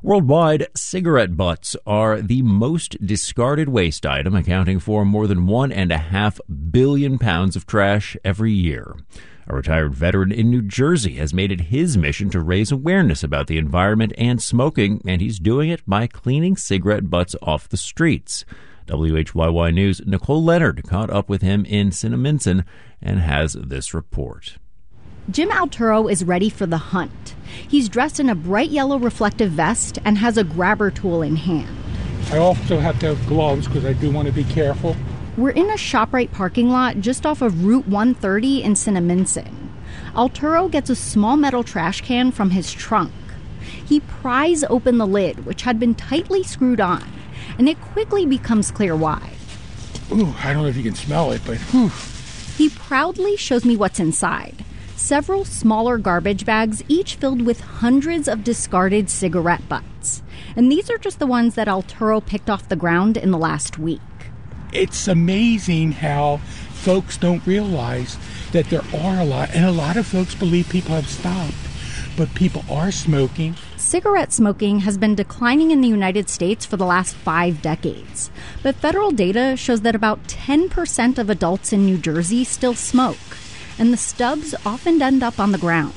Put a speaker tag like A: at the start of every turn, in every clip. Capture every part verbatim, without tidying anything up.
A: Worldwide, cigarette butts are the most discarded waste item, accounting for more than one and a half billion pounds of trash every year. A retired veteran in New Jersey has made it his mission to raise awareness about the environment and smoking, and he's doing it by cleaning cigarette butts off the streets. W H Y Y News' Nicole Leonard caught up with him in Cinnaminson and has this report.
B: Jim Alturo is ready for the hunt. He's dressed in a bright yellow reflective vest and has a grabber tool in hand.
C: I also have to have gloves because I do want to be careful.
B: We're in a ShopRite parking lot just off of Route one thirty in Cinnaminson. Alturo gets a small metal trash can from his trunk. He pries open the lid, which had been tightly screwed on, and it quickly becomes clear why.
C: Ooh, I don't know if you can smell it, but whew.
B: He proudly shows me what's inside. Several smaller garbage bags, each filled with hundreds of discarded cigarette butts. And these are just the ones that Alturo picked off the ground in the last week.
C: It's amazing how folks don't realize that there are a lot, and a lot of folks believe people have stopped, but people are smoking.
B: Cigarette smoking has been declining in the United States for the last five decades. But federal data shows that about ten percent of adults in New Jersey still smoke, and the stubs often end up on the ground.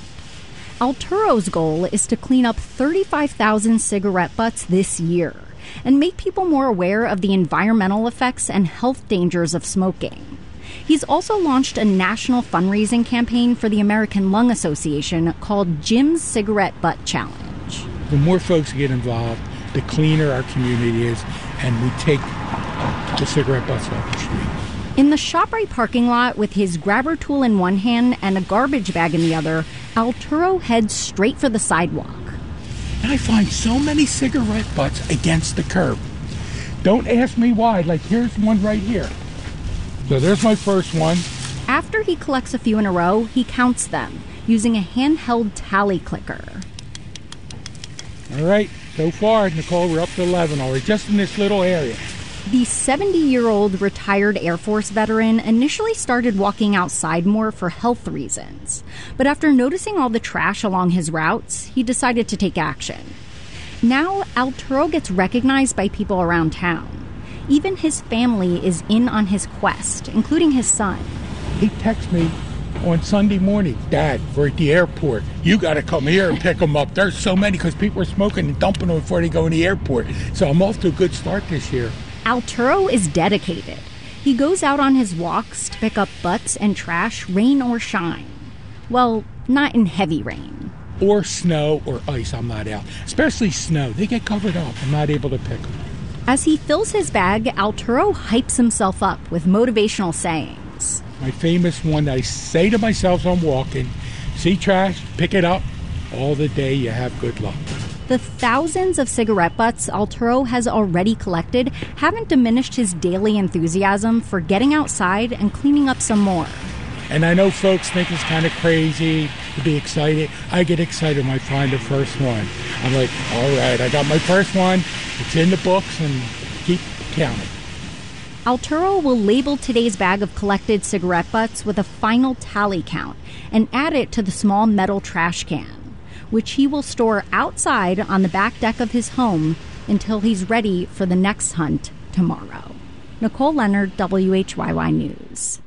B: Alturo's goal is to clean up thirty-five thousand cigarette butts this year and make people more aware of the environmental effects and health dangers of smoking. He's also launched a national fundraising campaign for the American Lung Association called Jim's Cigarette Butt Challenge.
C: The more folks get involved, the cleaner our community is, and we take the cigarette butts off the street.
B: In the ShopRite parking lot, with his grabber tool in one hand and a garbage bag in the other, Alturo heads straight for the sidewalk.
C: And I find so many cigarette butts against the curb. Don't ask me why. Like, here's one right here. So there's my first one.
B: After he collects a few in a row, he counts them using a handheld tally clicker.
C: All right, so far, Nicole, we're up to eleven already, just in this little area.
B: The seventy-year-old retired Air Force veteran initially started walking outside more for health reasons. But after noticing all the trash along his routes, he decided to take action. Now, Alturo gets recognized by people around town. Even his family is in on his quest, including his son.
C: He texts me on Sunday morning, "Dad, we're at the airport. You got to come here and pick them up. There's so many because people are smoking and dumping them before they go in the airport." So I'm off to a good start this year.
B: Alturo is dedicated. He goes out on his walks to pick up butts and trash, rain or shine. Well, not in heavy rain.
C: Or snow or ice, I'm not out. Especially snow. They get covered up. I'm not able to pick them.
B: As he fills his bag, Alturo hypes himself up with motivational sayings.
C: My famous one that I say to myself as I'm walking, see trash, pick it up. All the day you have good luck.
B: The thousands of cigarette butts Alturo has already collected haven't diminished his daily enthusiasm for getting outside and cleaning up some more.
C: And I know folks think it's kind of crazy to be excited. I get excited when I find the first one. I'm like, all right, I got my first one. It's in the books, and keep counting.
B: Alturo will label today's bag of collected cigarette butts with a final tally count and add it to the small metal trash can, which he will store outside on the back deck of his home until he's ready for the next hunt tomorrow. Nicole Leonard, W H Y Y News.